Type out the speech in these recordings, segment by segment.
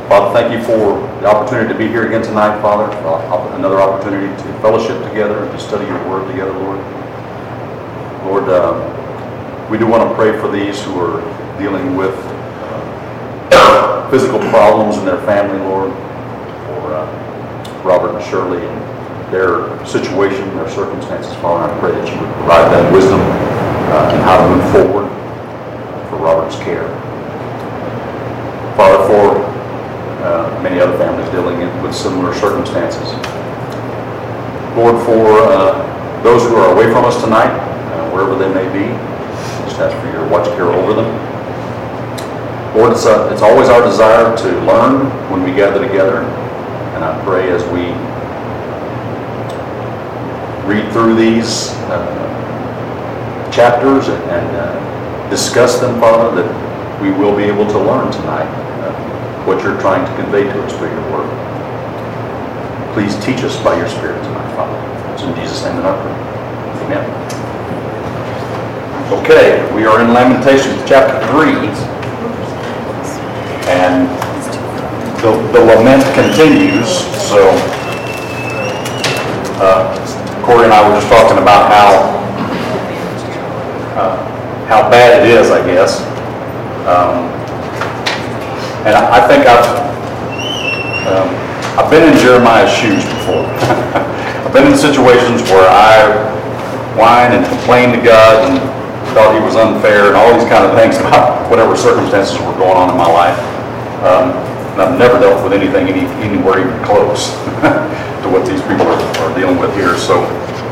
Father, thank you for the opportunity to be here again tonight, Father. Another opportunity to fellowship together and to study your word together, Lord. Lord, we do want to pray for these who are dealing with physical problems in their family, Lord, for Robert and Shirley and their situation, their circumstances, Father. I pray that you would provide that wisdom in how to move forward for Robert's care. Father, for many other families dealing with similar circumstances. Lord, for those who are away from us tonight, wherever they may be, just ask for your watch care over them. Lord, it's always our desire to learn when we gather together, and I pray as we read through these chapters and discuss them, Father, that we will be able to learn tonight what you're trying to convey to us through your word. Please teach us by your Spirit tonight, Father. It's in Jesus' name that I pray. Amen. Okay, we are in Lamentations chapter 3, and the lament continues. So, Corey and I were just talking about how bad it is, I guess. And I think I've been in Jeremiah's shoes before. I've been in situations where I whined and complained to God and thought he was unfair and all these kind of things about whatever circumstances were going on in my life. And I've never dealt with anything anywhere even close to what these people are dealing with here. So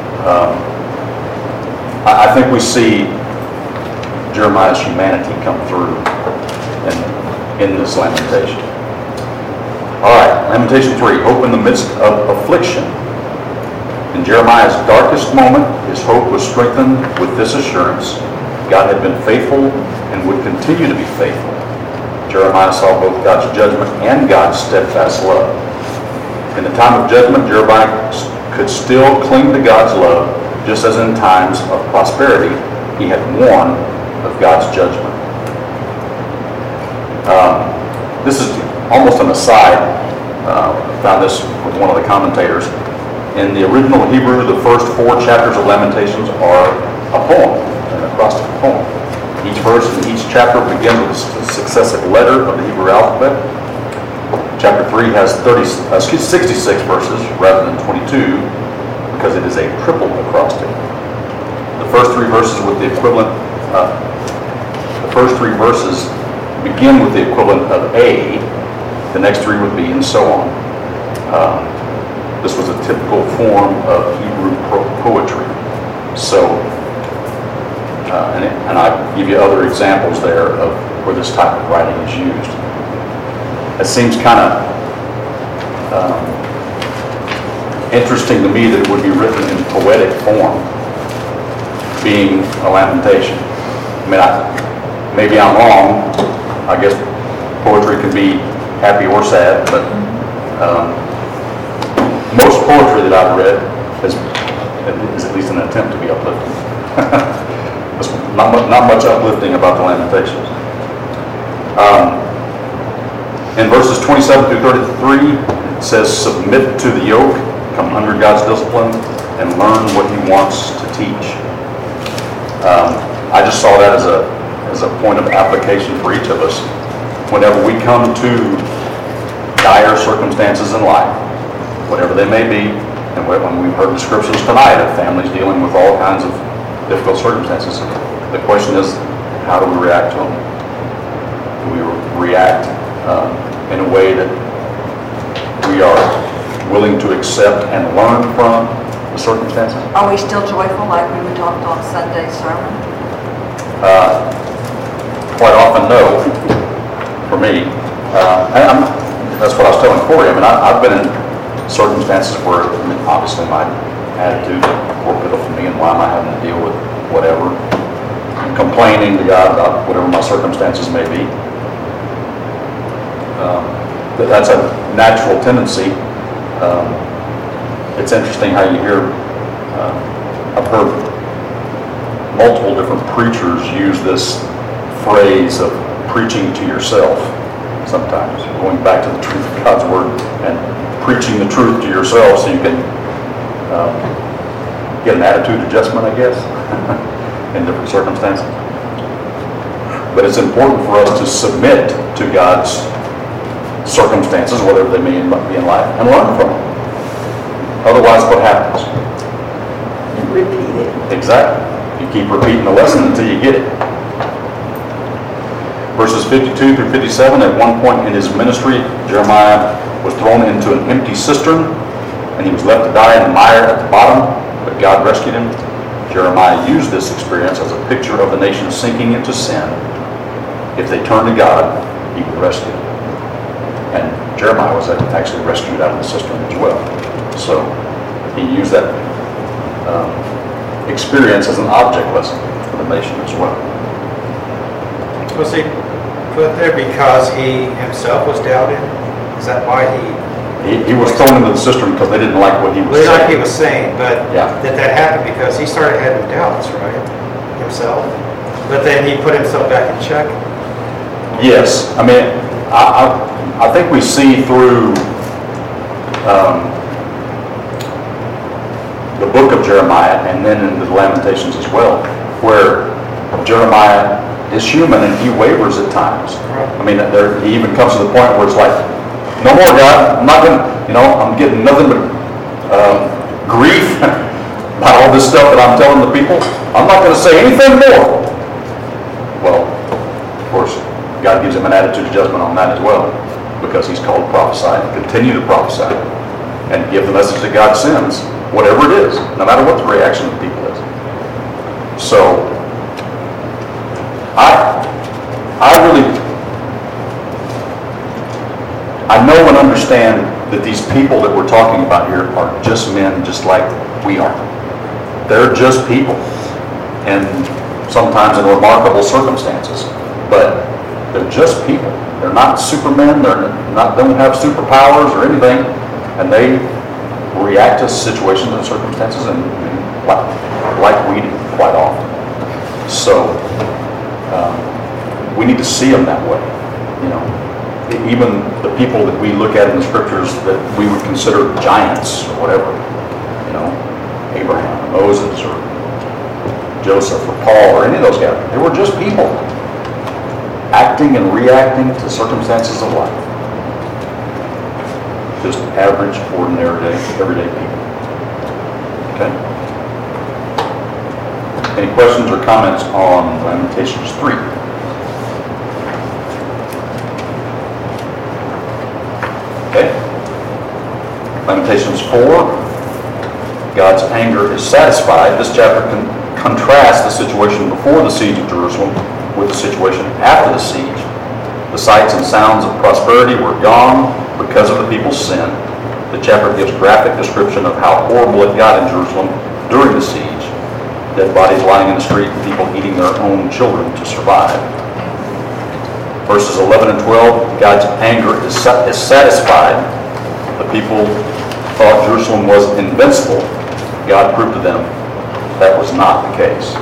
I think we see Jeremiah's humanity come through in this lamentation. All right, Lamentation 3, hope in the midst of affliction. In Jeremiah's darkest moment, his hope was strengthened with this assurance: God had been faithful and would continue to be faithful. Jeremiah saw both God's judgment and God's steadfast love. In the time of judgment, Jeremiah could still cling to God's love, just as in times of prosperity, he had warned of God's judgment. This is almost an aside. I found this with one of the commentators. In the original Hebrew, the first 4 chapters of Lamentations are a poem, an acrostic poem. Each verse in each chapter begins with a successive letter of the Hebrew alphabet. Chapter 3 has 66 verses rather than 22 because it is a triple acrostic. The first 3 verses with the equivalent. The first 3 verses begin with the equivalent of A, the next 3 would be, and so on. This was a typical form of Hebrew poetry. So, and I give you other examples there of where this type of writing is used. It seems kind of interesting to me that it would be written in poetic form, being a lamentation. I mean, maybe I'm wrong. I guess poetry can be happy or sad, but most poetry that I've read is at least an attempt to be uplifting. not much uplifting about the Lamentations. In verses 27 through 33, it says, submit to the yoke, come under God's discipline, and learn what he wants to teach. I just saw that as a point of application for each of us. Whenever we come to dire circumstances in life, whatever they may be, and when we've heard descriptions tonight of families dealing with all kinds of difficult circumstances, the question is, how do we react to them? Do we react in a way that we are willing to accept and learn from the circumstances? Are we still joyful like we were talked on Sunday's sermon? Quite often, no. For me, that's what I was telling Corey. I mean, I've been in circumstances where, obviously, my attitude is poor pitiful for me, and why am I having to deal with whatever? I'm complaining to God about whatever my circumstances may be. That's a natural tendency. It's interesting how you hear. I've heard multiple different preachers use this phrase of preaching to yourself. sometimes, going back to the truth of God's Word and preaching the truth to yourself so you can get an attitude adjustment, I guess, in different circumstances. But it's important for us to submit to God's circumstances, whatever they may be in life, and learn from them. Otherwise, what happens? Repeat it. Exactly. You keep repeating the lesson until you get it. Verses 52 through 57, at one point in his ministry, Jeremiah was thrown into an empty cistern, and he was left to die in the mire at the bottom, but God rescued him. Jeremiah used this experience as a picture of the nation sinking into sin. If they turned to God, he would rescue them. And Jeremiah was actually rescued out of the cistern as well. So he used that experience as an object lesson for the nation as well. Was he put there because he himself was doubted? Is that why He was thrown into the cistern because they didn't like what he was saying. like he was saying, but Yeah. that happened because he started having doubts, right? Himself. But then he put himself back in check. Yes, I mean, I think we see through the book of Jeremiah and then in the Lamentations as well, where Jeremiah is human and he wavers at times. I mean, he even comes to the point where it's like, no more, God, I'm not going to, I'm getting nothing but grief about all this stuff that I'm telling the people. I'm not going to say anything more. Well, of course, God gives him an attitude adjustment on that as well, because he's called to prophesy and continue to prophesy and give the message that God sends, whatever it is, no matter what the reaction of the people is. So, I know and understand that these people that we're talking about here are just men just like we are. They're just people, and sometimes in remarkable circumstances, but they're just people. They're not supermen. Don't have superpowers or anything, and they react to situations and circumstances and like we do quite often. So we need to see them that way. Even the people that we look at in the scriptures that we would consider giants or whatever, Abraham, or Moses, or Joseph, or Paul, or any of those guys, they were just people acting and reacting to circumstances of life. Just average, ordinary, everyday people. Okay? Any questions or comments on Lamentations 3? Okay? Lamentations 4, God's anger is satisfied. This chapter contrasts the situation before the siege of Jerusalem with the situation after the siege. The sights and sounds of prosperity were gone because of the people's sin. The chapter gives graphic description of how horrible it got in Jerusalem during the siege. Dead bodies lying in the street, people eating their own children to survive. Verses 11 and 12, God's anger is satisfied. The people thought Jerusalem was invincible. God proved to them that was not the case.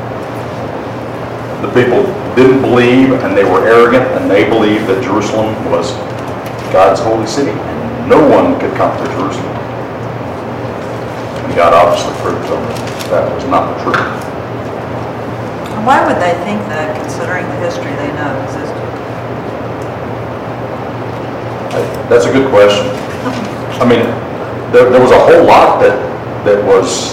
The people didn't believe, and they were arrogant, and they believed that Jerusalem was God's holy city, and no one could conquer Jerusalem. And God obviously proved to them that was not the truth. And why would they think that, considering the history they know existed? That's a good question. I mean, there was a whole lot that was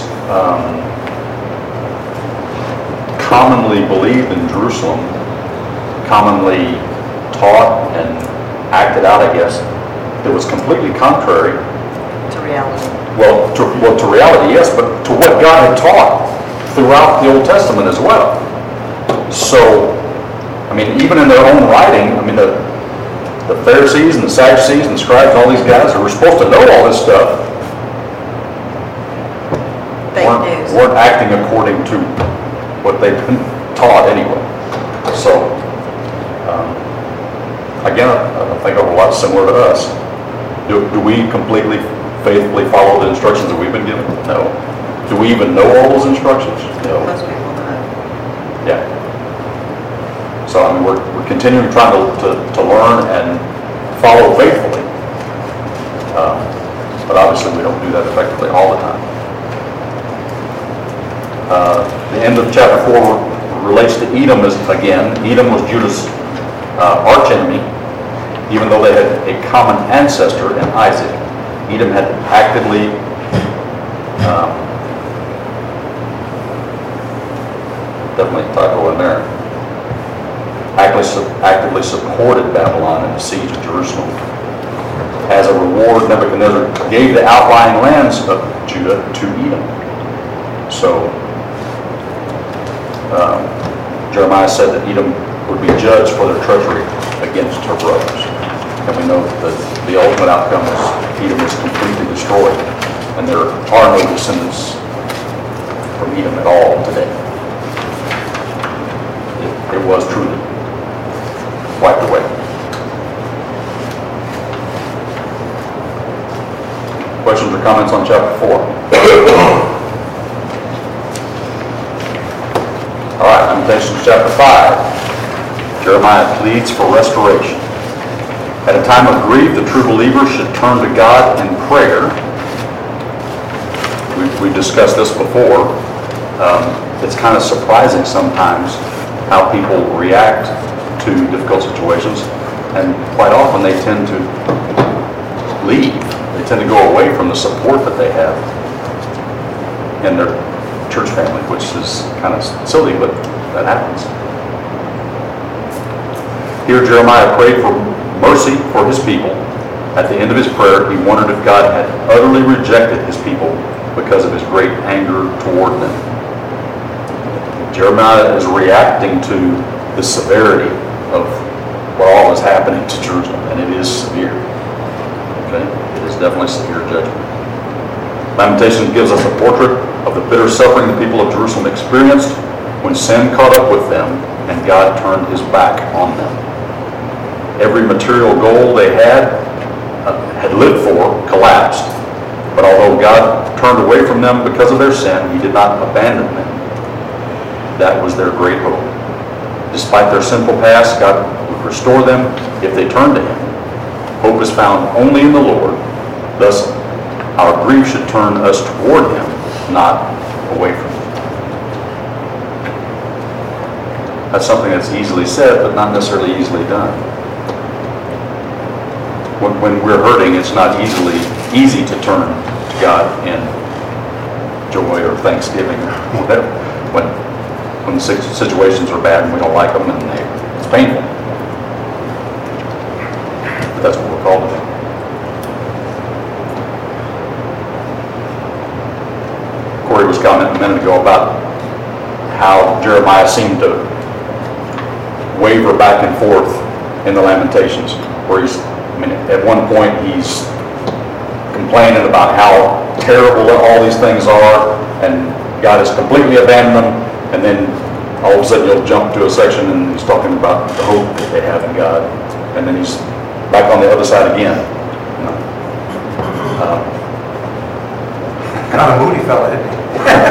commonly believed in Jerusalem, commonly taught and acted out, I guess, that was completely contrary To reality. Well, to reality, yes, but to what God had taught throughout the Old Testament as well. So, I mean, even in their own writing, I mean, the Pharisees and the Sadducees and the scribes and all these guys who were supposed to know all this stuff weren't acting according to what they've been taught anyway. So, again, I think a lot similar to us. Do we completely faithfully follow the instructions that we've been given? No. Do we even know all those instructions? No. Most people don't. Yeah. So I mean, we're continuing trying to learn and follow faithfully. But obviously we don't do that effectively all the time. The end of chapter 4 relates to Edom again. Edom was Judah's archenemy, even though they had a common ancestor in Isaac. Edom had actively definitely typo in there. Actively supported Babylon in the siege of Jerusalem. As a reward, Nebuchadnezzar gave the outlying lands of Judah to Edom. So Jeremiah said that Edom would be judged for their treachery against her brothers. And we know that the ultimate outcome is Edom is completely destroyed, and there are no descendants from Edom at all today. It was truly wiped away. Questions or comments on chapter 4? All right, Lamentations chapter 5. Jeremiah pleads for restoration. At a time of grief, the true believer should turn to God in prayer. We discussed this before. It's kind of surprising sometimes how people react to difficult situations, and quite often they tend to leave. They tend to go away from the support that they have in their church family, which is kind of silly, but that happens. Here Jeremiah prayed for mercy for his people. At the end of his prayer, he wondered if God had utterly rejected his people because of his great anger toward them. Jeremiah is reacting to the severity of what all is happening to Jerusalem, and it is severe. Okay? It is definitely severe judgment. Lamentations gives us a portrait of the bitter suffering the people of Jerusalem experienced when sin caught up with them and God turned his back on them. Every material goal they had lived for collapsed. But although God turned away from them because of their sin, he did not abandon them. That was their great hope. Despite their sinful past, God would restore them if they turned to him. Hope is found only in the Lord. Thus, our grief should turn us toward him, not away from him. That's something that's easily said, but not necessarily easily done. When we're hurting, it's not easy to turn to God in joy or thanksgiving or whatever. When the situations are bad and we don't like them, and it's painful. But that's what we're called to do. Corey was commenting a minute ago about how Jeremiah seemed to waver back and forth in the Lamentations, where at one point he's complaining about how terrible all these things are, and God has completely abandoned them, and then all of a sudden you'll jump to a section and he's talking about the hope that they have in God, and then he's back on the other side again. Kind of moody fella, isn't he?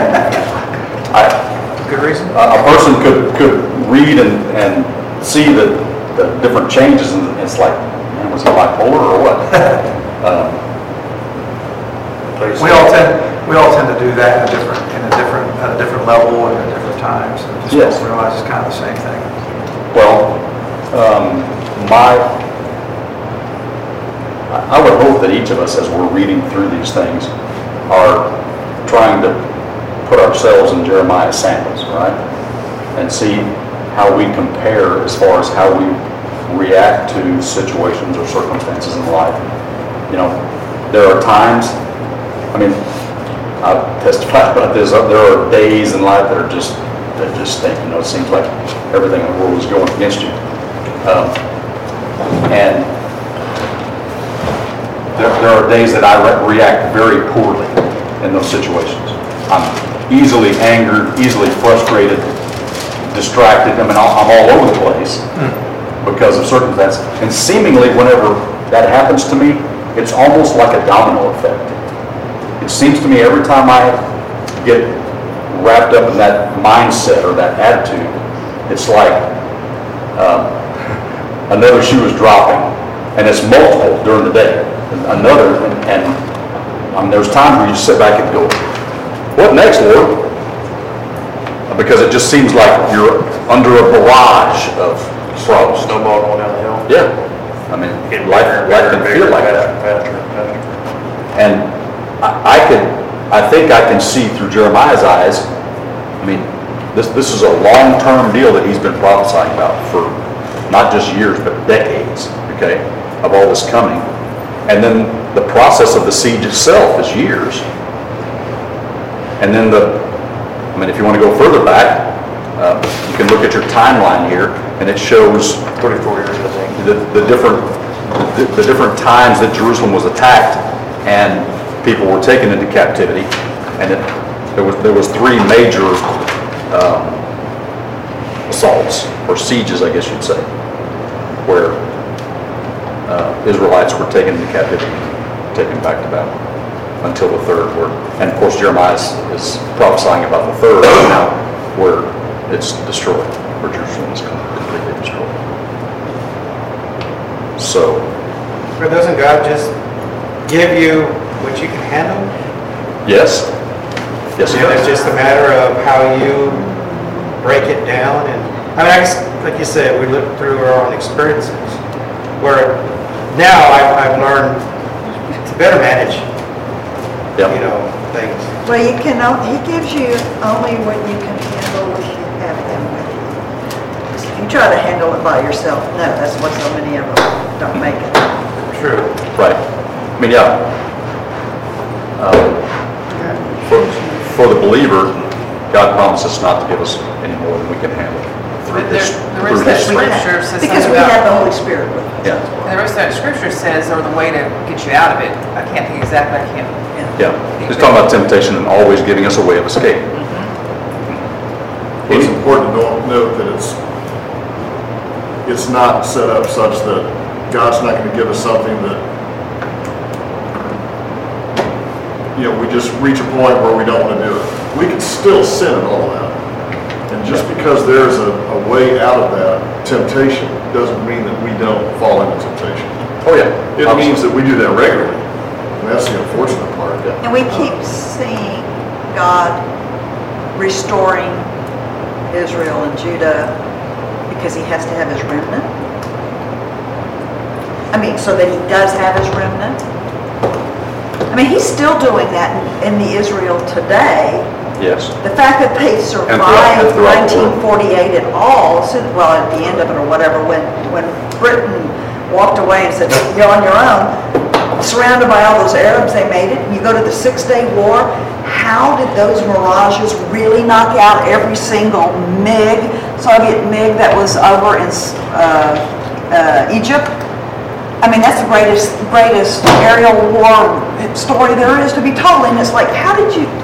Good reason. A person could read and see the different changes, and it's like, man, was he bipolar or what? We all tend to do that at a different level and at different times. And just Yes. don't realize it's kind of the same thing. Well, I would hope that each of us, as we're reading through these things, are trying to put ourselves in Jeremiah's sandals, right? And see how we compare as far as how we react to situations or circumstances in life. You know, there are times, I've testified about this, there are days in life that just stink. You know, it seems like everything in the world is going against you. And there are days that I react very poorly in those situations. I'm easily angered, easily frustrated, distracted. I'm all over the place because of circumstances. And seemingly, whenever that happens to me, it's almost like a domino effect. It seems to me every time I get wrapped up in that mindset or that attitude, it's like Another shoe is dropping, and it's multiple during the day. Another, and there's times where you sit back and go, what next, Lord? Because it just seems like you're under a barrage of problems. Snowball going down the hill. Yeah, I mean, Getting life bigger and can bigger, feel like faster that. and faster and faster. And I think I can see through Jeremiah's eyes. I mean, this is a long-term deal that he's been prophesying about for not just years, but decades, okay, of all this coming. And then the process of the siege itself is years. And then if you want to go further back, you can look at your timeline here, and it shows 34 years, I think. the different times that Jerusalem was attacked and people were taken into captivity. And there was three major assaults, or sieges, I guess you'd say, where Israelites were taken into captivity, taken back to battle, until the third were. And of course, Jeremiah is prophesying about the third now, where it's destroyed, where Jerusalem is completely destroyed. So, But doesn't God just give you what you can handle? yes. Yes, he It's does. just a matter of how you break it down. And I mean, I guess, like you said, we look through our own experiences. Where now I've learned to better manage, Yep. things. Well, he gives you only what you can handle if you have him with you. If you try to handle it by yourself, no, that's what so many of them don't make it. True. Right. I mean, yeah. For the believer, God promises not to give us any more than we can handle. But there is through that His scripture says Because something we have the about, Holy Spirit with us. Yeah, the rest of that scripture says, or the way to get you out of it. I can't think exactly, I can't. yeah. He's talking about temptation and always giving us a way of escape. It's important to note that it's not set up such that God's not going to give us something that, we just reach a point where we don't want to do it. We can still sin and all that. And just because there's a way out of that temptation doesn't mean that we don't fall into temptation. Oh, yeah. It means that we do that regularly. And that's the unfortunate part. And we keep seeing God restoring Israel and Judah because he has to have his remnant. I mean, so that he does have his remnant. I mean, he's still doing that in the Israel today. Yes. The fact that they survived throughout the world. 1948 at all, well, at the end of it or whatever, when Britain walked away and said, you're on your own, surrounded by all those Arabs, they made it. You go to the 6-Day War, how did those mirages really knock out every single Soviet MiG that was over in Egypt? I mean, that's the greatest aerial war story there is to be told. And it's like, how did you...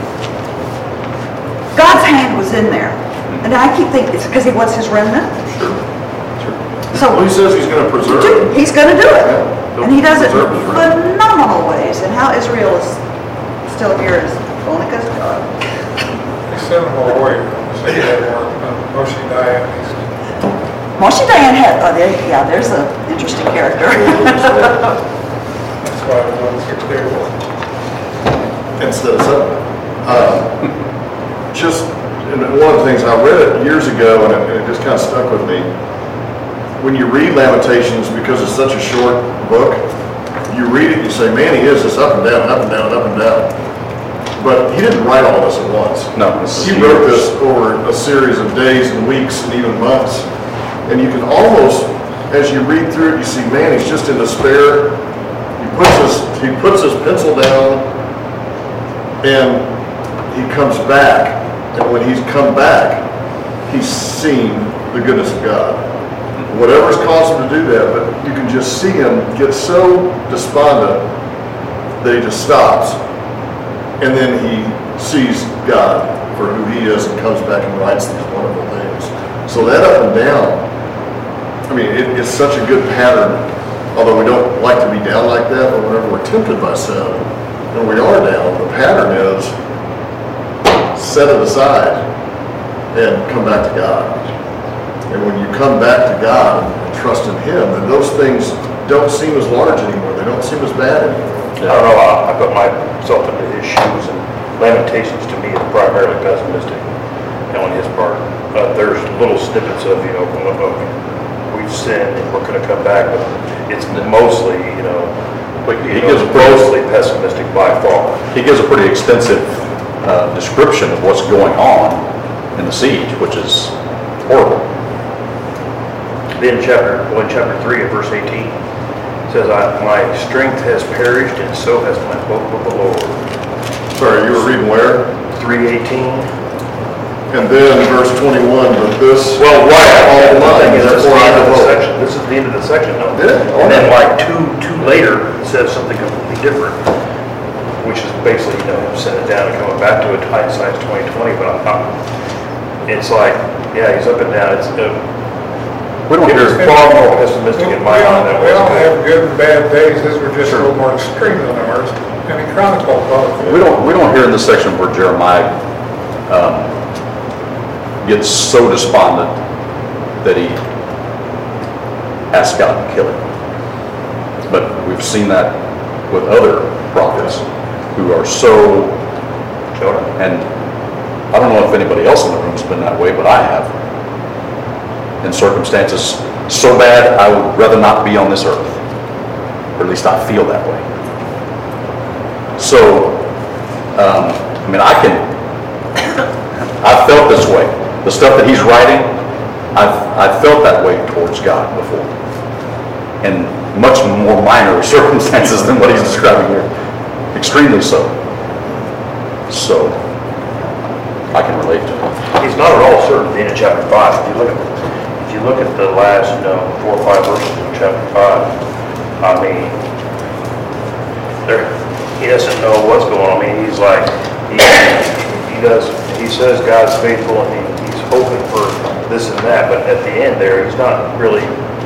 God's hand was in there. And I keep thinking, it's because he wants his remnant. Sure. So Well, he says he's going to preserve it. he's going to do it. Yeah. And he does it in Preserve his remnant. phenomenal ways. And how Israel is still here is only because of God. Seminole warrior, say that word, Moshe Dayan. Moshe Dayan there's an interesting character. That's why I was on 6-Day War. Instead of 7. And one of the things, I read it years ago, and it just kind of stuck with me. When you read Lamentations, because it's such a short book, you read it and you say, man, he is just up and down, up and down, up and down. But he didn't write all this at once. No, this is He wrote years. this over a series of days and weeks and even months. And you can almost, as you read through it, you see, man, he's just in despair. He puts his pencil down and he comes back. And when he's come back, he's seen the goodness of God. Whatever's caused him to do that, but you can just see him get so despondent that he just stops. And then he sees God for who he is and comes back and writes these wonderful things. So that up and down, I mean, it's such a good pattern, although we don't like to be down like that, but whenever we're tempted by sin, and we are down, the pattern is set it aside and come back to God. And when you come back to God and trust in Him, then those things don't seem as large anymore. They don't seem as bad anymore. I don't know, I put myself into his shoes, and Lamentations to me is primarily pessimistic, on his part. There's little snippets of, we've sinned and we're gonna come back, but it's mostly, He gives a pretty, mostly pessimistic by far. he gives a pretty extensive description of what's going on in the siege, which is horrible. Then chapter 3 and verse 18 says, my strength has perished and so has my hope of the Lord. Sorry, you were reading where? 3:18. And then verse 21, but this. Well, right, all the thing mine, is, that's the therefore I end of the devote. section. This is the end of the section, though. Yeah. And then like two later, it says something completely different, which is basically, him sending it down and coming back to it, hindsight's 2020, but it's like, yeah, he's up and down. We don't It was hear, far more pessimistic in my mind than it We was. all have good and bad days, his were just a little more extreme than ours, and he chronicled both. we don't hear in this section where Jeremiah gets so despondent that he asks God to kill him. But we've seen that with other prophets who are so, Jonah. and I don't know if anybody else in the room's been that way, but I have. In circumstances so bad, I would rather not be on this earth. Or at least I feel that way. So, I've felt this way. The stuff that he's writing, I've felt that way towards God before. In much more minor circumstances than what he's describing here. Extremely so. So, I can relate to him. He's not at all certain at the end of chapter 5. If you look at the last, 4 or 5 verses of chapter 5, he doesn't know what's going on. He's like, he says God's faithful and he's hoping for this and that, but at the end there, he's not really,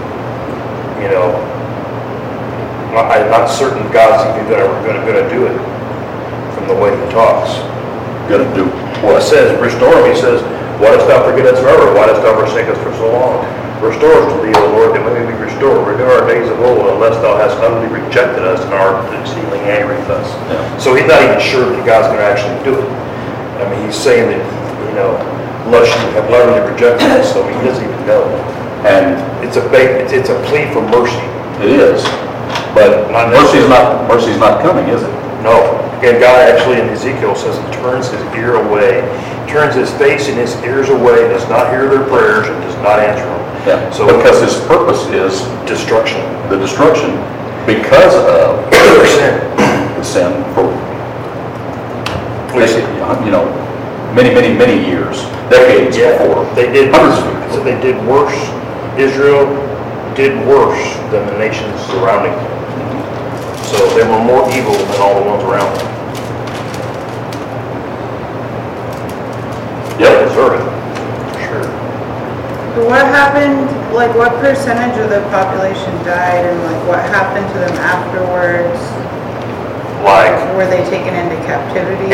I'm not certain God's even gonna do it from the way he talks. Gonna do Well, it says, restore him. He says, why dost thou forget us forever? Why dost thou forsake us for so long? Restore us to thee, O Lord, that we may be restored. Renew our days of old, unless thou hast utterly rejected us and art exceedingly angry with us. Yeah. So he's not even sure that God's going to actually do it. He's saying that, unless you have utterly rejected us, so he doesn't even know. And It's a plea for mercy. it is, but Not mercy's not coming, is it? No. Again, God actually in Ezekiel says he turns his ear away, turns his face and his ears away, does not hear their prayers, and does not answer them. Yeah, So because his purpose is destruction. the destruction because of Sin. the sin for, Which- many years, decades before. They did, Hundreds of years. so they did worse. Israel did worse than the nations surrounding them. So they were more evil than all the ones around them. They Yep. deserve it, for sure. What happened, what percentage of the population died and what happened to them afterwards? Like Were they taken into captivity?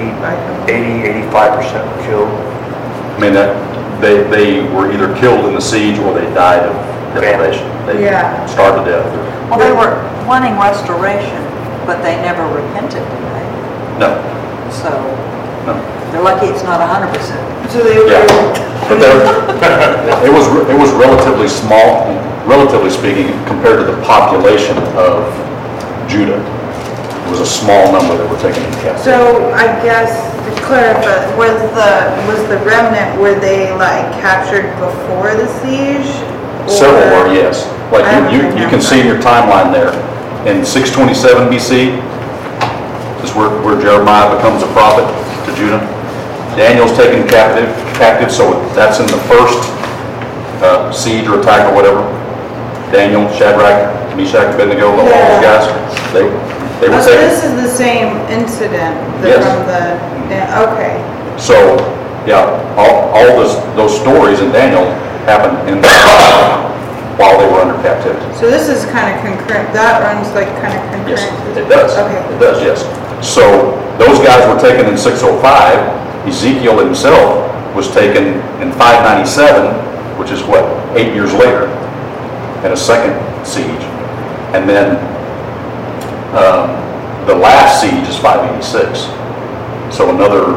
85% were killed. I mean, they were either killed in the siege or they died of deprivation. They Yeah. starved to death. Well, they were wanting restoration, but they never repented, did they? No, So no. they're lucky it's not 100%. So they Yeah, were, but it was relatively small, relatively speaking, compared to the population of Judah. It was a small number that were taken into captivity. so I guess to clarify, was the remnant, were they captured before the siege? Several Or- were, yes. Like I don't you can see in your timeline there, in 627 BC, is where Jeremiah becomes a prophet to Judah. Daniel's taken captive, so that's in the first siege or attack or whatever. Daniel, Shadrach, Meshach, Abednego, all those guys, they were Oh, so taken. this is the same incident Yes. from okay. So, yeah, all those stories in Daniel happened while they were under captivity. So this is kind of concurrent, that runs kind of concurrent? Yes, it does. Okay. It does, yes. So those guys were taken in 605. Ezekiel himself was taken in 597 which is what, 8 years later, and a second siege. And then the last siege is 586. So another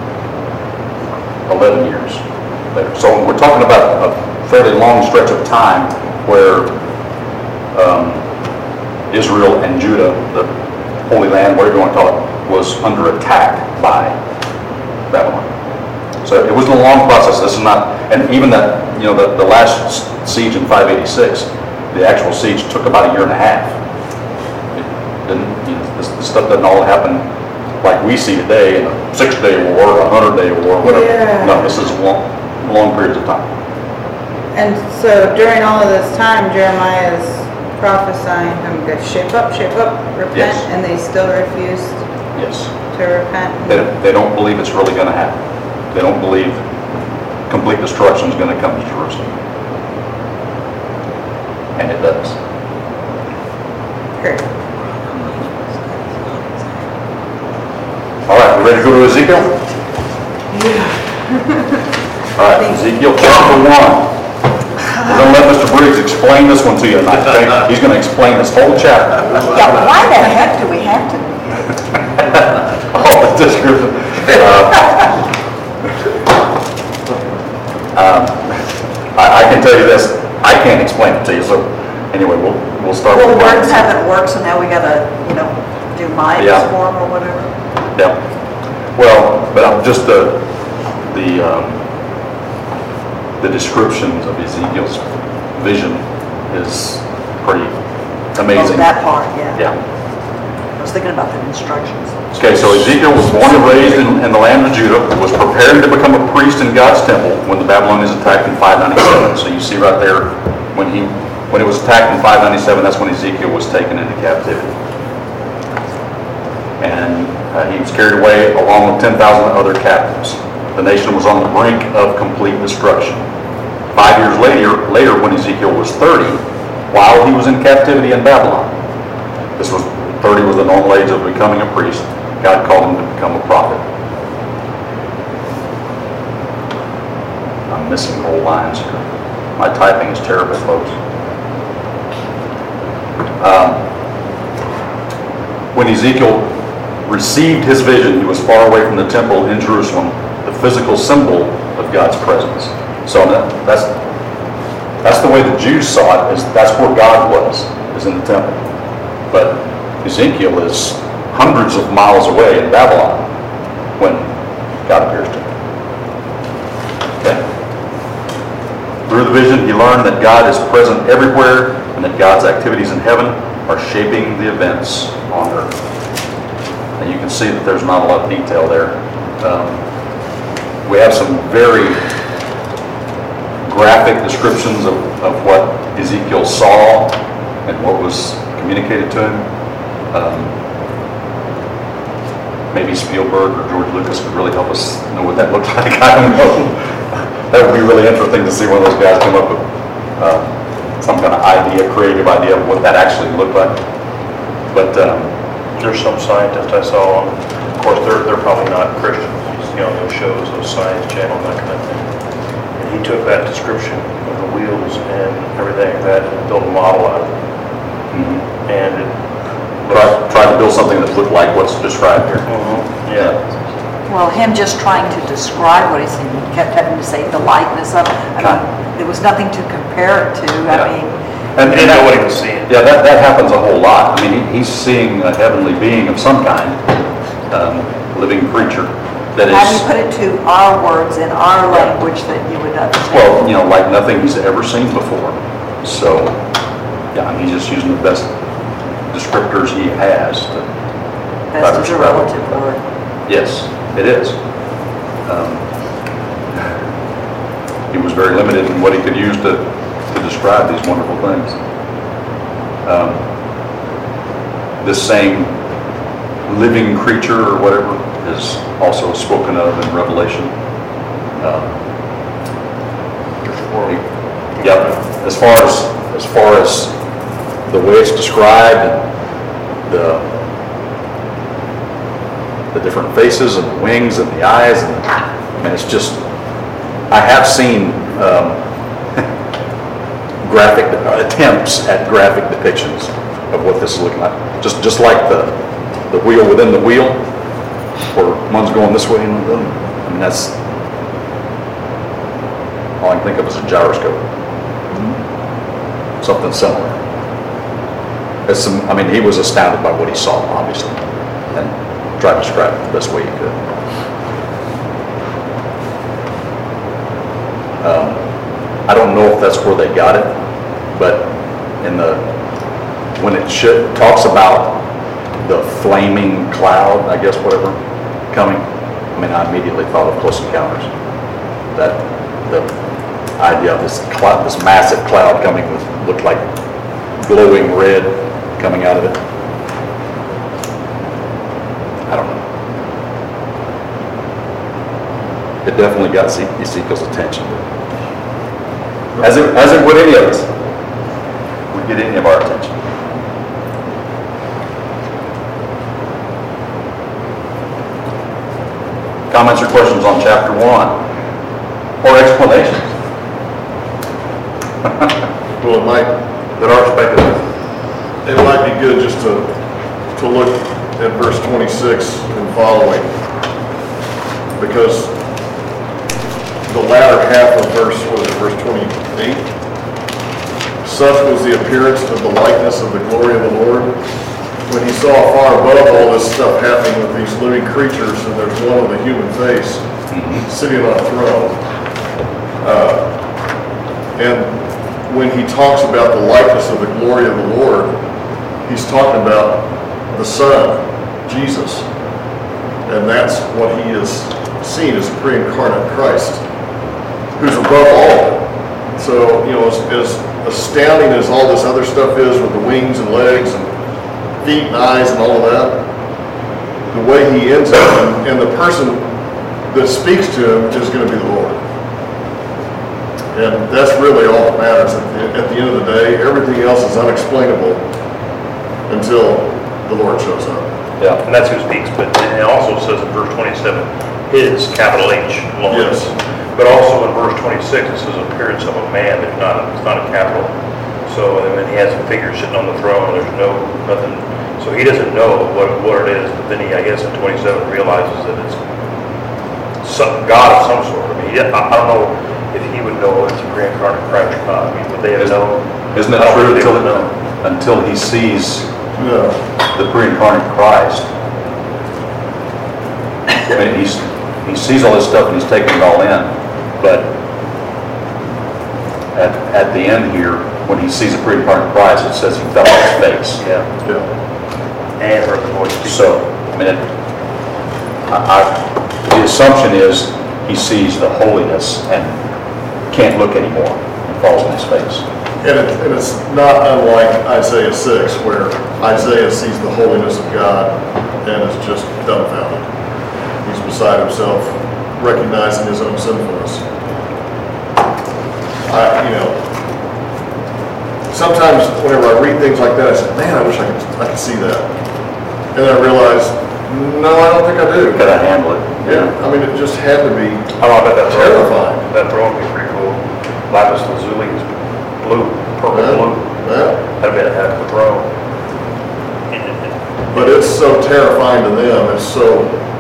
11 years later. So we're talking about a fairly long stretch of time where Israel and Judah, the Holy Land, whatever you want to call it, was under attack by Babylon. So it was a long process. This is not, and even that, the last siege in 586, the actual siege took about a year and a half. It didn't, this stuff doesn't all happen like we see today in a 6-day war, a 100-day war, whatever. Yeah. No, this is long periods of time. And so during all of this time, Jeremiah is prophesying them to shape up, repent, Yes. and they still refused Yes. to repent. They don't believe it's really going to happen. They don't believe complete destruction is going to come to Jerusalem. And it does. Heard. All right, we ready to go to Ezekiel? All right, Ezekiel chapter 1. We're going to let Mr. Briggs explain this one to you tonight, okay? He's going to explain this whole chapter. Yeah, why the heck do we have to? Oh, the description. I can tell you this, I can't explain it to you, so anyway, we'll start Well, with words mine. haven't worked, so now we gotta, do minds Yeah. for 'em or whatever. Yeah. Well, but just the descriptions of Ezekiel's vision is pretty amazing. Oh, that part, yeah. Yeah. I was thinking about the instructions. Okay, so Ezekiel was born and raised in the land of Judah, was preparing to become a priest in God's temple when the Babylonians attacked in 597. So you see right there, when it was attacked in 597, that's when Ezekiel was taken into captivity. And he was carried away along with 10,000 other captives. The nation was on the brink of complete destruction. 5 years later, when Ezekiel was 30, while he was in captivity in Babylon, 30 was the normal age of becoming a priest, God called him to become a prophet. I'm missing whole lines here. My typing is terrible, folks. When Ezekiel received his vision, he was far away from the temple in Jerusalem, the physical symbol of God's presence. So that's the way the Jews saw it, is that's where God was, is in the temple. But Ezekiel is hundreds of miles away in Babylon when God appears to him. Okay? Through the vision, he learned that God is present everywhere and that God's activities in heaven are shaping the events on earth. And you can see that there's not a lot of detail there. We have some very graphic descriptions of what Ezekiel saw and what was communicated to him. Maybe Spielberg or George Lucas could really help us know what that looked like. I don't know. That would be really interesting to see one of those guys come up with some kind of creative idea of what that actually looked like. But There's some scientists I saw, of course, they're probably not Christians, those shows, those Science Channel, that kind of thing. And he took that description of the wheels and everything like that and built a model out of it. And it try to build something that looked like what's described here. yeah. Well, him just trying to describe what he's seen, he kept having to say the likeness of, there was nothing to compare it to. Yeah. I mean, And they know what he was seeing. Yeah, that happens a whole lot. I mean, he's seeing a heavenly being of some kind, living creature that how do you is, put it to our words in our language that you would understand? well, like nothing he's ever seen before. So, yeah, I mean, he's just using the best descriptors he has to try to Best is a describe it. relative word. Yes, it is. He was very limited in what he could use to describe these wonderful things. This same living creature or whatever is also spoken of in Revelation. Yep. As far as the way it's described, and the different faces and the wings and the eyes, and it's just, I have seen graphic, attempts at graphic depictions of what this is looking like. Just like the wheel within the wheel, where one's going this way and the other. I mean, that's, all I can think of is a gyroscope. Something similar. I mean, he was astounded by what he saw, obviously, and tried to describe it the best way he could. I don't know if that's where they got it, but when it talks about the flaming cloud, I guess, whatever, coming, I mean, I immediately thought of Close Encounters. That the idea of this cloud, this massive cloud coming with, looked like glowing red coming out of it. I don't know. It definitely got Ezekiel's attention. As it would any of us. Would get any of our attention. Comments or questions on chapter 1? Or explanations? Well, That are speculative. it might be good just to look at verse 26 and following, because the latter half of verse 28? Such was the appearance of the likeness of the glory of the Lord. When he saw far above all this stuff happening with these living creatures, and there's one with a human face sitting on a throne. And when he talks about the likeness of the glory of the Lord, he's talking about the Son, Jesus. And that's what he is seen as the pre-incarnate Christ, who's above all. So, you know, as astounding as all this other stuff is with the wings and legs and feet and eyes and all of that, the way he ends up, and the person that speaks to him is going to be the Lord. And that's really all that matters. At the end of the day, everything else is unexplainable until the Lord shows up. Yeah. And that's who speaks, but it also says in verse 27, his, capital H, Lord. Yes. But also in verse 26, it says appearance of a man, it's not a capital. So, and then he has a figure sitting on the throne, there's nothing, so he doesn't know what it is, but then he, I guess in 27, realizes that it's God of some sort. I mean, I don't know if he would know if it's a pre-incarnate Christ or not. I mean, would they have known? Isn't it true until he sees the pre-incarnate Christ? I mean, he sees all this stuff and he's taking it all in, but at the end here, when he sees the pre-incarnate Christ, it says he fell on his face. Yeah. And heard the voice. So, I mean, the assumption is he sees the holiness and can't look anymore and falls on his face. And it's not unlike Isaiah 6, where Isaiah sees the holiness of God and is just dumbfounded. He's beside himself, recognizing his own sinfulness. Sometimes whenever I read things like that, I say, man, I wish I could see that. And then I realize, no, I don't think I do. Could I handle it? Yeah, I mean, it just had to be I bet that terrifying. That throne would be pretty cool. Lapis lazuli is blue, purple blue. Yeah. That'd be a heck of a throne. But it's so terrifying to them. It's so,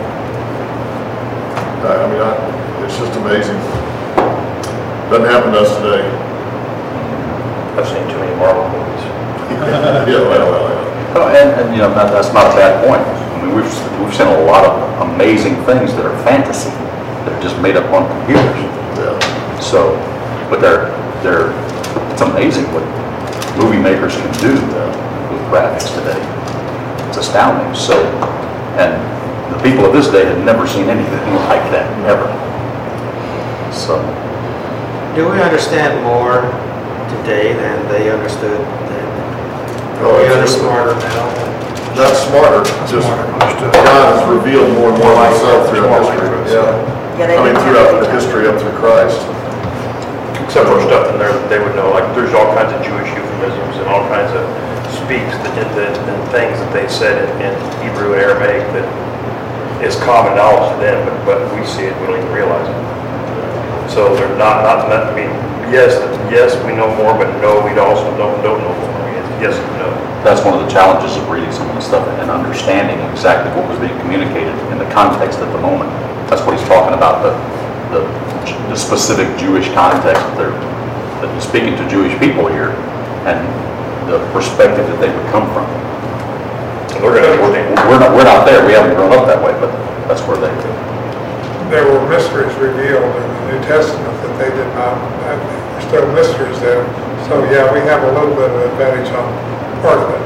it's just amazing. Doesn't happen to us today. I've seen too many Marvel movies. Yeah, well. Oh, and that's not a bad point. I mean, we've seen a lot of amazing things that are fantasy, that are just made up on computers. Yeah. So, but it's amazing what movie makers can do with graphics today. It's astounding. So, and the people of this day had never seen anything like that, ever. So. Do we understand more today than they understood then? Oh, We it's are just- smarter now. Not smarter, just God has revealed more and more of himself throughout history. Yeah, they I mean, didn't have throughout any the time. history up through Christ. Except for stuff in there that they would know, like there's all kinds of Jewish euphemisms and all kinds of speaks and things that they said in Hebrew and Aramaic that is common knowledge to them, but we see it, we don't even realize it. So they're not, I mean, yes, we know more, but no, we also don't know more. Yes and no. That's one of the challenges of reading some of the stuff and understanding exactly what was being communicated in the context at the moment. That's what he's talking about, the specific Jewish context that he's speaking to Jewish people here and the perspective that they would come from. We're We're not there, we haven't grown up that way, but that's where they do. There were mysteries revealed in the New Testament that they did not, there's still mysteries there. So, yeah, we have a little bit of advantage on part of it.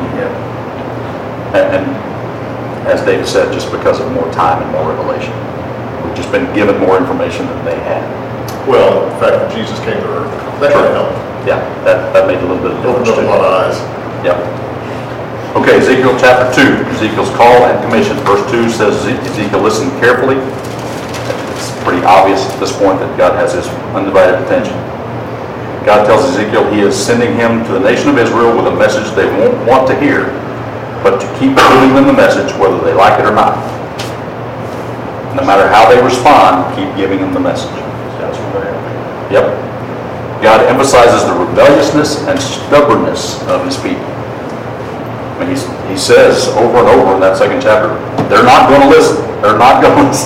And as David said, just because of more time and more revelation. We've just been given more information than they had. Well, the fact that Jesus came to earth, that kind of helped. Yeah, that made a little bit of difference Opened up too. a lot of eyes. Yep. Okay, Ezekiel chapter 2, Ezekiel's call and commission. Verse 2 says, Ezekiel listened carefully. It's pretty obvious at this point that God has his undivided attention. God tells Ezekiel he is sending him to the nation of Israel with a message they won't want to hear, but to keep giving them the message whether they like it or not. No matter how they respond, keep giving them the message. That's what they have. Yep. God emphasizes the rebelliousness and stubbornness of his people. I mean, he says over and over in that second chapter, they're not going to listen. They're not going to listen.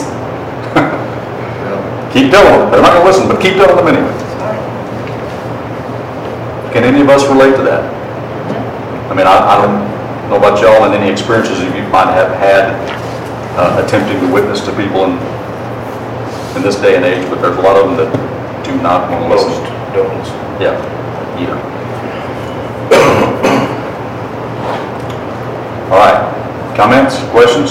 Keep telling them. They're not going to listen, but keep telling them anyway. Can any of us relate to that? I mean, I don't know about y'all and any experiences you might have had attempting to witness to people in this day and age, but there's a lot of them that do not want to listen. Most don't listen. Yeah, either. All right, comments, questions?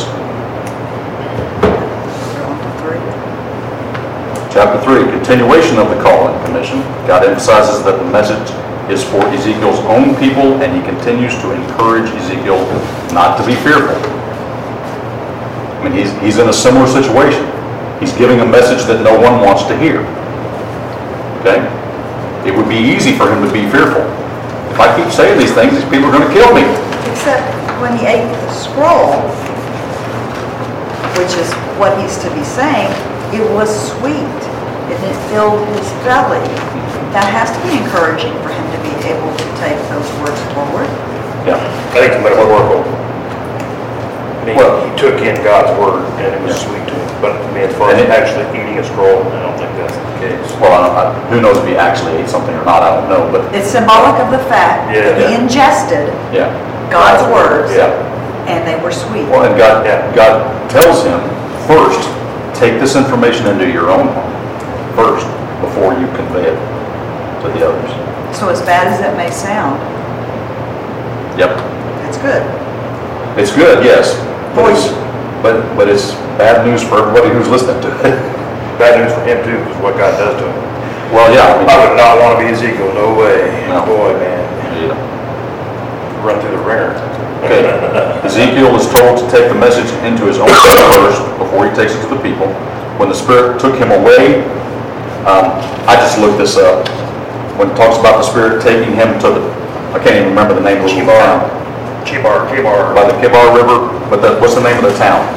Chapter 3, continuation of the call and commission. God emphasizes that the message is for Ezekiel's own people, and he continues to encourage Ezekiel not to be fearful. I mean, he's in a similar situation. He's giving a message that no one wants to hear. Okay? It would be easy for him to be fearful. If I keep saying these things, these people are going to kill me. Except when he ate the scroll, which is what he's to be saying, it was sweet and it filled his belly. That has to be encouraging for him to be able to take those words forward. Yeah. I think it's metaphorical. I mean, Well- he took in God's word and it was sweet to him. But I mean, as far as And it- actually eating a scroll, I don't think that's the case. Well, who knows if he actually ate something or not, I don't know, but It's symbolic of the fact that he Yeah. ingested yeah. God's words Yeah. and they were sweet. Well, and God Yeah. tells him, first, take this information into your own home first, before you convey it to the others. So as bad as it may sound, Yep. it's good. It's good, yes, but it's bad news for everybody who's listening to it. Bad news for him too, because what God does to him. Well, yeah, I would not want to be Ezekiel, no way. No. Boy, man, yeah. run through the ringer. Okay. Ezekiel is told to take the message into his own home first before he takes it to the people. When the Spirit took him away, I just looked this up. When it talks about the Spirit taking him to the, I can't even remember the name of the little town. Kibar. By the Kibar River, but what's the name of the town?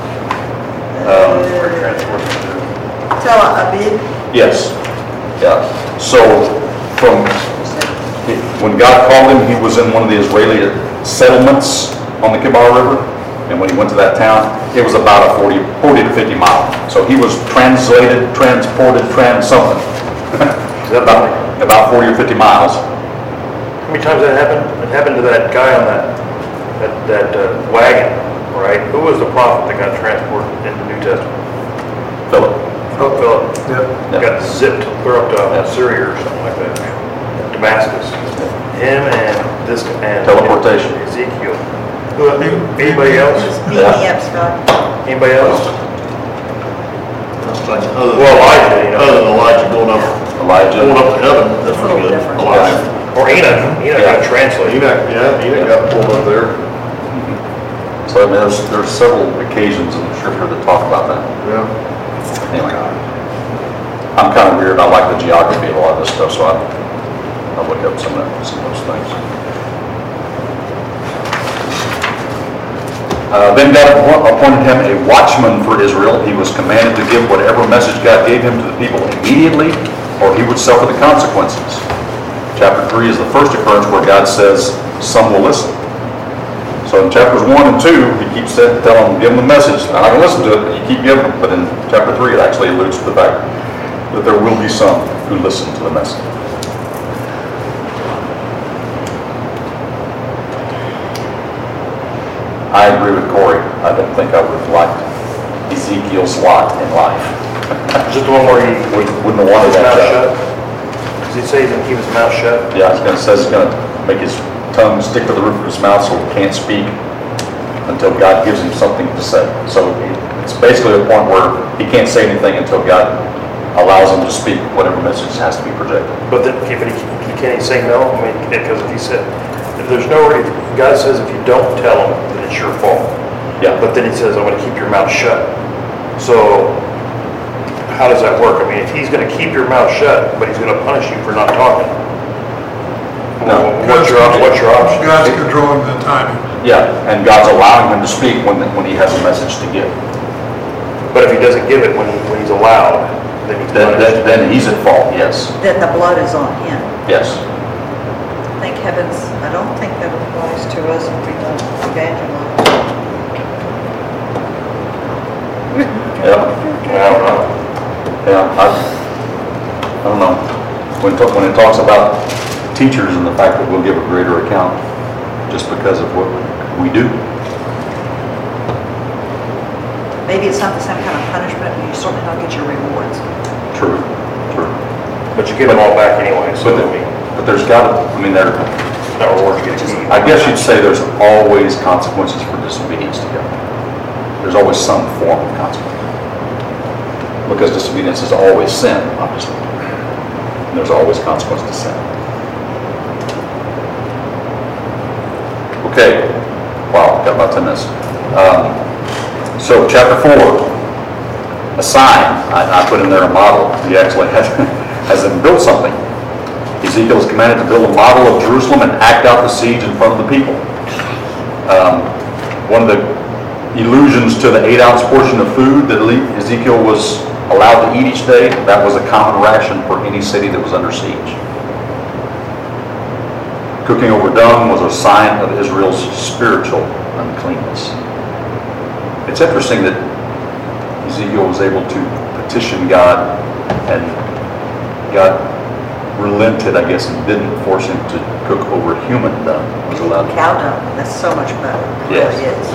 Where transport him to. Tel Aviv. Yes. Yeah. So when God called him, he was in one of the Israeli settlements on the Kibar River. And when he went to that town, it was about a 40 to 50 mile. So he was transported, something. About 40 or 50 miles. How many times that happened? It happened to that guy on that wagon, right? Who was the prophet that got transported in the New Testament? Philip. Philip. Yeah. Got zipped clear up to Syria or something like that. Damascus. Him and this and Teleportation. Ezekiel. Anybody else? Beam me up, Scott. Anybody else? That's like other Well, Elijah, you know. than Elijah going up Elijah. to heaven. That's It's a little good. different. Alive. Or Enoch. Enoch got translated. Enoch got pulled up there. So I mean, there's several occasions in the scripture that talk about that. Yeah. Anyway, I'm kind of weird. I like the geography of a lot of this stuff, so I look up some of those things. Then God appointed him a watchman for Israel. He was commanded to give whatever message God gave him to the people immediately or he would suffer the consequences. Chapter 3 is the first occurrence where God says, some will listen. So in chapters 1 and 2, he keeps telling them, give them the message. I'm not going to listen to it, but you keep giving them. But in chapter 3, it actually alludes to the fact that there will be some who listen to the message. I agree with Corey. I don't think I would have liked Ezekiel's lot in life. Just the one where he Wouldn't have wanted his that mouth job. shut. Does he say he's gonna keep his mouth shut? Yeah, it says he's going to make his tongue stick to the roof of his mouth so he can't speak until God gives him something to say. So it's basically a point where he can't say anything until God allows him to speak whatever message has to be projected. But then, can he say no? I mean, because if he said, if there's no, God says if you don't tell him, then it's your fault. Yeah. But then he says, I'm gonna keep your mouth shut. So, how does that work? I mean, if he's gonna keep your mouth shut, but he's gonna punish you for not talking. No. What's your option? God's controlling the timing. Yeah, and God's allowing him to speak when he has a message to give. But if he doesn't give it when he's allowed, then he's punished. Then he's at fault, yes, Then the blood is on him. yes. Thank heavens, I don't think that applies to us if we don't evangelize. Yeah, I don't know. yeah, I don't know. When it talks about teachers and the fact that we'll give a greater account just because of what we do. Maybe it's not the same kind of punishment, but you certainly don't get your rewards. True, true. But you get them all back anyway, so I mean, But there's got to, there, that reward you get to keep. I guess you'd say there's always consequences for disobedience to God. There's always some form of consequence. Because disobedience is always sin, obviously. And there's always consequence to sin. Okay. Wow, got about 10 minutes. So chapter 4, a sign. I put in there a model. He actually has them build something. Ezekiel is commanded to build a model of Jerusalem and act out the siege in front of the people. One of the allusions to the 8-ounce portion of food that Ezekiel was allowed to eat each day, that was a common ration for any city that was under siege. Cooking over dung was a sign of Israel's spiritual uncleanness. It's interesting that Ezekiel was able to petition God, and God relented, I guess, and didn't force him to cook over human dung. He was allowed to. Cow dung, that's so much better. It Yes. really is.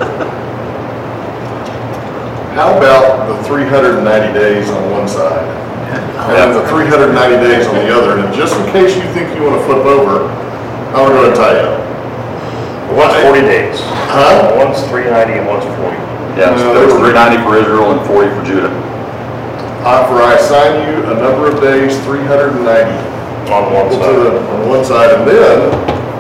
How about the 390 days on one side? And then the 390 days on the other, and just in case you think you want to flip over, I'm going to tell you. One's 40 days. Huh? One's 390 and one's 40. Yeah, so there was 390 for Israel and 40 for Judah. For I assign you a number of days, 390 On one side. on one side, and then,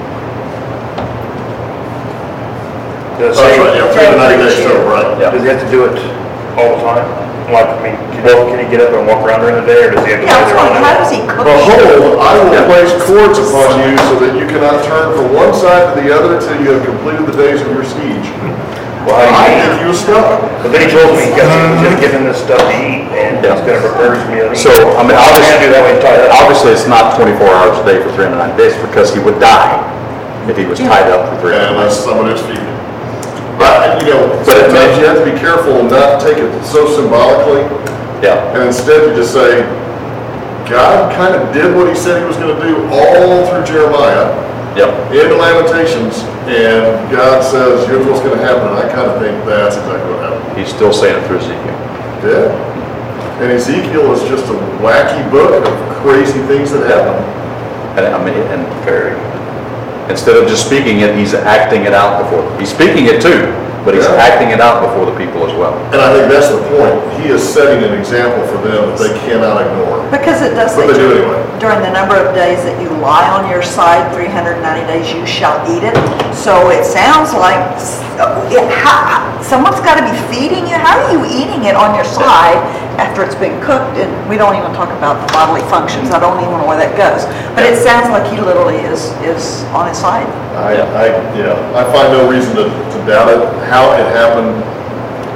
Does oh, he- that's right, yeah, 390 days total, right? Yeah. Does he have to do it all the time? Like, I mean, can he get up and walk around during the day, or does he have to Yeah, stay there all how night? does he cook? Behold, I will Yeah. place cords upon you so that you cannot turn from one side to the other till you have completed the days of your siege. Well, how I do you think eat? you stuck. But then he told me he's gonna give him this stuff to eat, and he's gonna prepare his meal. So, I mean, How can I do that when he's tied up? obviously it's not 24 hours a day for 390 days because he would die if he was tied up for 390 Unless days. someone is feeding. But, But it sometimes may- you have to be careful and not take it so symbolically, Yeah, and instead you just say, God kind of did what he said he was going to do all through Jeremiah, yep. into Lamentations, and God says, here's what's going to happen, and I kind of think that's exactly what happened. He's still saying it through Ezekiel. Yeah. And Ezekiel is just a wacky book of crazy things that happen. And I mean, and instead of just speaking it, he's acting it out before. He's speaking it too, but he's Yeah. acting it out before the people as well. And I think that's the point. He is setting an example for them that they cannot ignore. Because it does say But they do anyway. during the number of days that you lie on your side, 390 days you shall eat it. So it sounds like someone's got to be feeding you. How are you eating it on your side after it's been cooked? And we don't even talk about the bodily functions. I don't even know where that goes. But it sounds like he literally is on his side. I find no reason to doubt it. How it happened,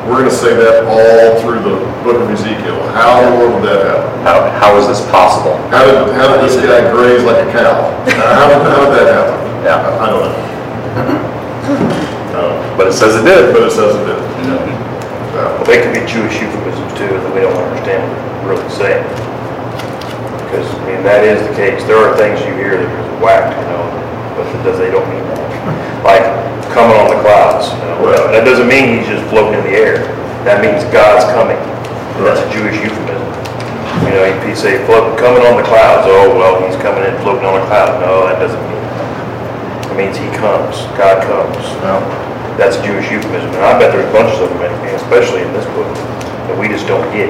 We're gonna say that all through the book of Ezekiel. How in the world would that happen? How is this possible? How did this guy graze like a cow? How did that happen? Yeah. I don't know. But it says it did. But it says it did. Well, they could be Jewish euphemisms too, that we don't understand what they're really saying. Because, I mean, that is the case. There are things you hear that are whacked, but they don't mean that. Like, coming on the clouds, That doesn't mean he's just floating in the air. That means God's coming. And that's a Jewish euphemism. If you say, coming on the clouds, oh, well, he's coming in floating on a cloud. No, that doesn't mean that. It means he comes. God comes. That's a Jewish euphemism. And I bet there's bunches of them, especially in this book, that we just don't get.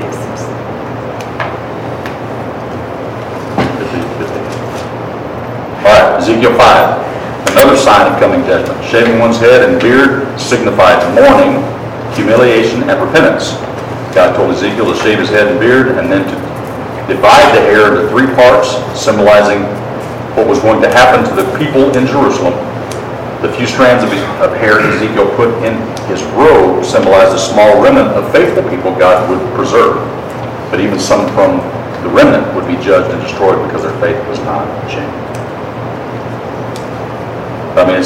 All right, Ezekiel 5. Another sign of coming judgment. Shaving one's head and beard signified mourning, humiliation, and repentance. God told Ezekiel to shave his head and beard and then to divide the hair into 3 parts, symbolizing what was going to happen to the people in Jerusalem. The few strands of hair Ezekiel put in his robe symbolized a small remnant of faithful people God would preserve. But even some from the remnant would be judged and destroyed because their faith was not changed. I mean,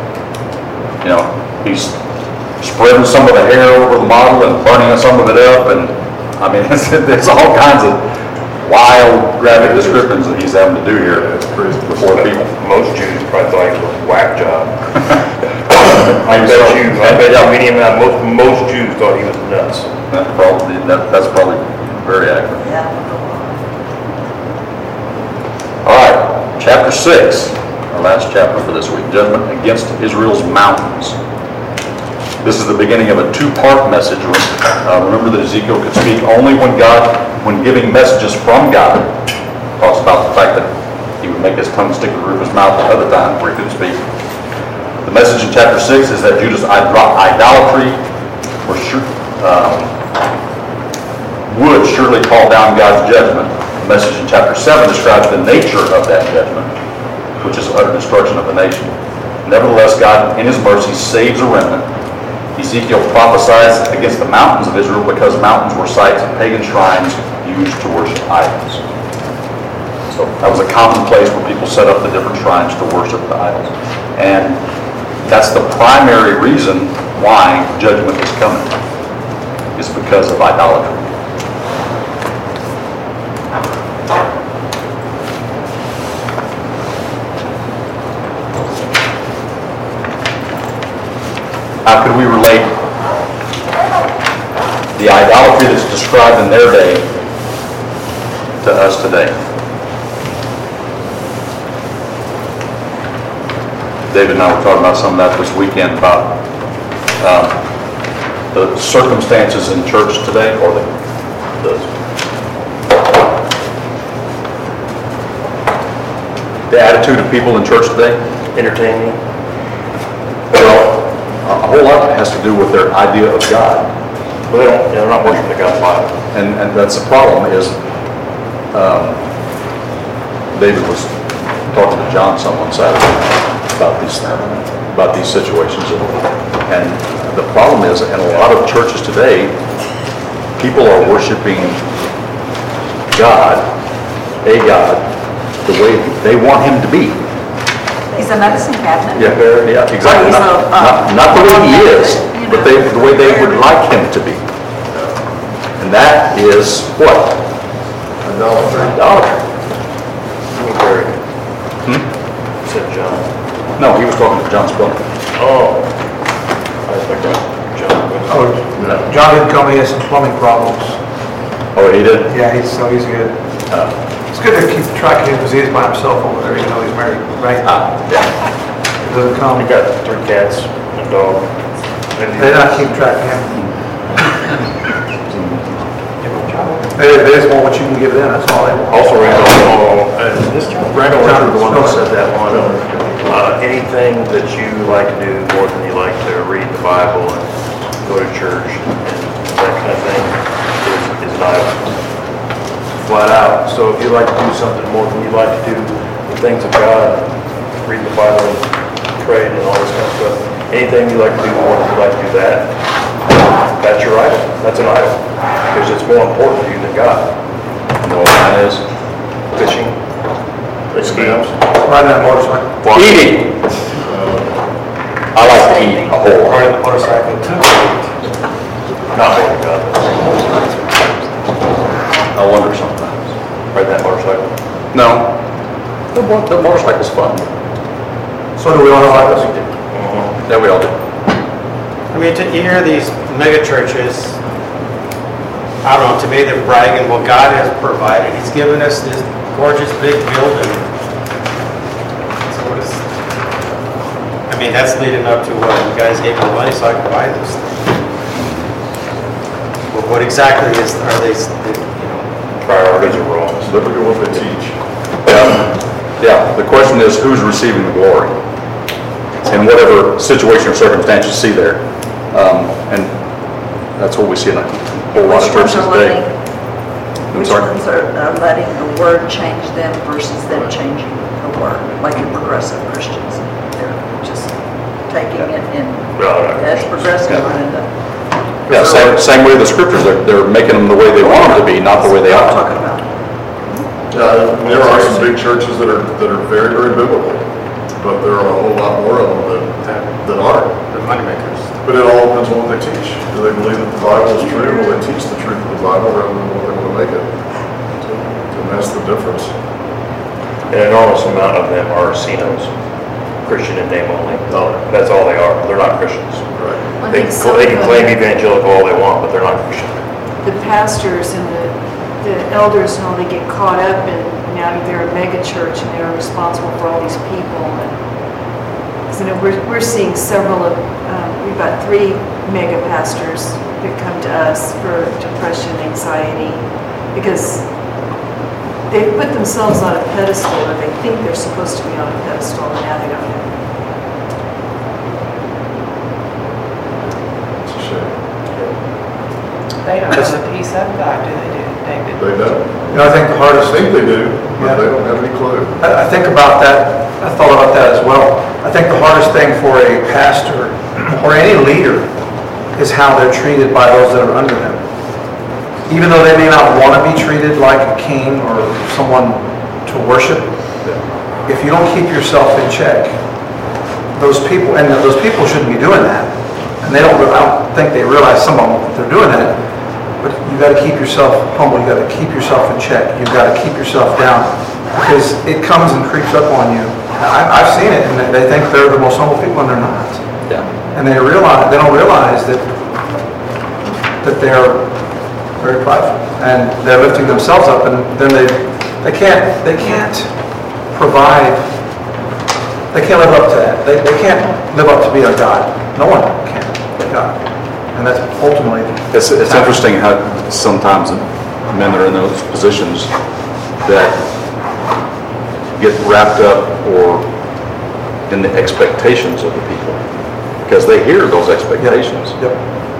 he's spreading some of the hair over the model and burning some of it up, and I mean, there's all kinds of wild graphic descriptions that he's having to do here before the people. Most Jews probably thought it was a whack job. I bet you most Jews thought he was nuts. That's probably very accurate. Yeah. All right, chapter 6. Our last chapter for this week, judgment against Israel's mountains. This is the beginning of a 2-part message. Remember that Ezekiel could speak only when giving messages from God. Talks about the fact that he would make his tongue stick to the roof of his mouth at other times where he couldn't speak. The message in chapter 6 is that Judah's idolatry would surely call down God's judgment. The message in chapter 7 describes the nature of that judgment, which is utter destruction of the nation. Nevertheless, God, in his mercy, saves a remnant. Ezekiel prophesies against the mountains of Israel because mountains were sites of pagan shrines used to worship idols. So that was a common place where people set up the different shrines to worship the idols. And that's the primary reason why judgment is coming, is because of idolatry. How could we relate the idolatry that's described in their day to us today? David and I were talking about some of that this weekend, about the circumstances in church today, or the attitude of people in church today. Entertaining. Well, a whole lot of it has to do with their idea of God. Well, they're not worshiping the God's Bible. And that's the problem is, David was talking to John some on Saturday about these situations. And the problem is, in a lot of churches today, people are worshiping God, the way they want him to be. He's a medicine cabinet. Yeah, exactly. Not the way he is, but the way they would like him to be. And that is what? Idolatry. Said John. No, he was talking to John Spillman. Oh. I think John. Oh, John didn't come, he has some plumbing problems. Oh, he did? Yeah, he's good. It's good to keep track of him because he is by himself over there, even though he's married, right? Yeah. He doesn't come. We got 3 cats and a dog. They don't keep track of him. They just want what you can give them, that's all they want. Also, Randall Richard, the one who said that one, anything that you like to do more than you like to read the Bible and go to church and that kind of thing is an idol. Flat out. So if you like to do something more than you like to do the things of God, read the Bible and pray and all this kind of stuff, anything you like to do more than you like to do that That's your idol. That's an idol. Because it's more important to you than God. You know what mine is? Fishing, Exams. Riding that motorcycle. Eating. I like to eat a whole lot. Riding the motorcycle too. not more than God. I wonder sometimes. Ride that motorcycle. No, the motorcycle's fun. So do we all ride this? Yeah, we all do. I mean, you hear these mega churches, I don't know, to me they're bragging, well, God has provided. He's given us this gorgeous big building. So what is, I mean, that's leading up to what you guys gave me the money so I could buy this thing. But what exactly are they, you know? Priorities are wrong. Look at what they teach. Yeah, the question is, who's receiving the glory? In whatever situation or circumstance you see there. And that's what we see in a whole lot of Which ones churches are today. letting, I'm which sorry? ones are letting the word change them versus them changing the word? Like in progressive Christians, they're just taking it in, Well, not as progressive, Yeah. and Yeah, same way the scriptures, they're making them the way they want them to be, not the way they I'm are. talking about. There are some big churches that are very, very biblical, but there are a whole lot more of them that aren't. The moneymakers. But it all depends on what they teach. Do they believe that the Bible is true? Will they teach the truth of the Bible rather than what they want to make it? And that's the difference. An enormous amount of them are CINOs, Christian in name only. No. That's all they are. They're not Christians. Right. I They think some they of can claim the evangelical all they want, but they're not Christian. pastors and the elders and all, they get caught up in, now they're a mega church and they're responsible for all these people. And, 'cause, you know, we're seeing several of, we've got 3 mega pastors that come to us for depression, anxiety, because they put themselves on a pedestal, or they think they're supposed to be on a pedestal, and now they don't. It's a shame. They don't have a piece of God, do they, David? They don't. You know, I think the I hardest think they do, Yeah. but they don't have any clue. I think about that, I thought about that as well. I think the hardest thing for a pastor or any leader is how they're treated by those that are under them. Even though they may not want to be treated like a king or someone to worship, if you don't keep yourself in check, those people shouldn't be doing that. And I don't think they realize some of them, that they're doing that. But you got to keep yourself humble. You got to keep yourself in check. You've got to keep yourself down because it comes and creeps up on you. I've seen it, and they think they're the most humble people, and they're not. Yeah. And they don't realize that they're very prideful, and they're lifting themselves up, and then they can't provide. They can't live up to that. They can't live up to be a God. No one can be God, and that's ultimately. It's interesting how sometimes men that are in those positions that get wrapped up or in the expectations of the people, because they hear those expectations. Yep.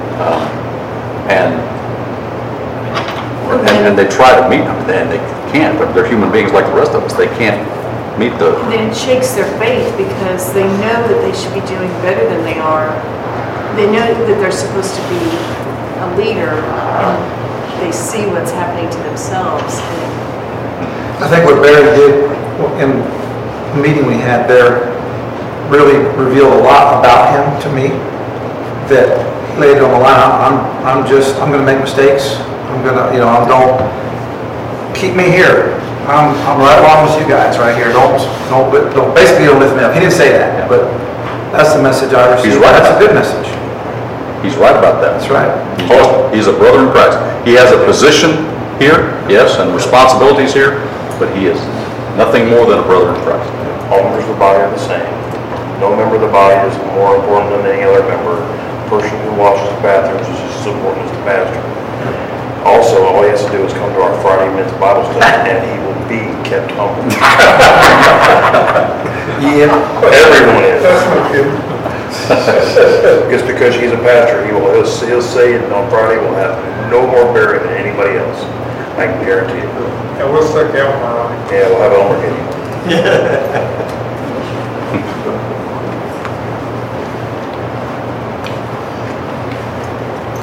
And they try to meet them, and they can't. They're human beings like the rest of us. They can't meet the. And then it shakes their faith because they know that they should be doing better than they are. They know that they're supposed to be a leader, and they see what's happening to themselves. I think what Barry did in the meeting we had there really revealed a lot about him to me. That he laid it on the line. I'm going to make mistakes. I'm going to, don't keep me here. I'm right along with you guys right here. Basically don't lift me up. He didn't say that, but that's the message I received. He's right. That's a good message. He's right about that. That's right. He's a brother in Christ. He has a position here, yes, and responsibilities here, but he is nothing more than a brother in Christ. All members of the body are the same. No member of the body is more important than any other member. The person who washes the bathrooms is just as important as the pastor. Also, all he has to do is come to our Friday men's Bible study, and he will be kept humble. Yeah. Everyone is. That's not good. Just because he's a pastor, he'll say it on Friday will have no more bearing than anybody else. I can guarantee it. And we'll stick Elmer on. Yeah, we'll have Elmer get you.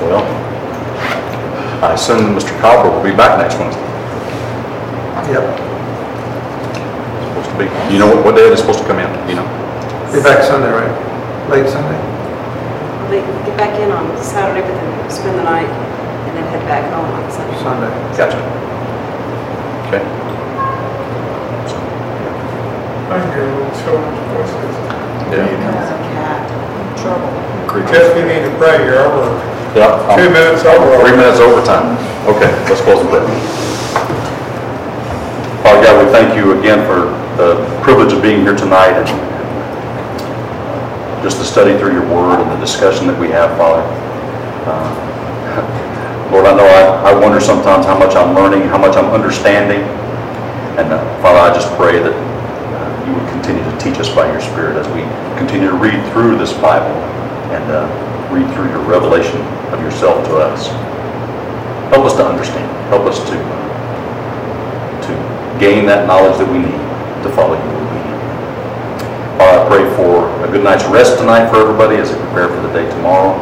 Well, I assume Mr. Cobber will be back next Wednesday. Yep. Supposed to be, you know what day they're supposed to come in, you know? Be back Sunday, right? Late Sunday? They get back in on Saturday, but then spend the night and then head back home on Sunday. Sunday. Gotcha. Okay. I hear little children's voices. Yeah. Because of cat, trouble. Jeff, you need to pray, you're over, Yeah. 2 minutes over. 3 minutes overtime. Okay, let's close the prayer. Father God, we thank you again for the privilege of being here tonight and just to study through your word and the discussion that we have, Father. Lord, I know I wonder sometimes how much I'm learning, how much I'm understanding. And Father, I just pray that you would continue to teach us by your Spirit as we continue to read through this Bible and read through your revelation of yourself to us. Help us to understand. Help us to gain that knowledge that we need to follow you where we need. Father, I pray for a good night's rest tonight for everybody as they prepare for the day tomorrow.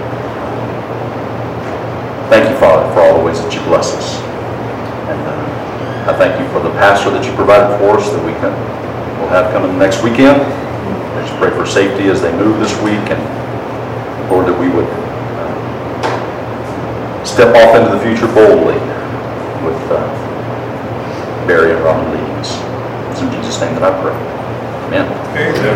Thank you, Father, for all the ways that you bless us. And I thank you for the pastor that you provided for us that we'll have coming next weekend. I just pray for safety as they move this week, and Lord, that we would step off into the future boldly with Barry and Robin leading us. It's in Jesus' name that I pray. Amen. Amen.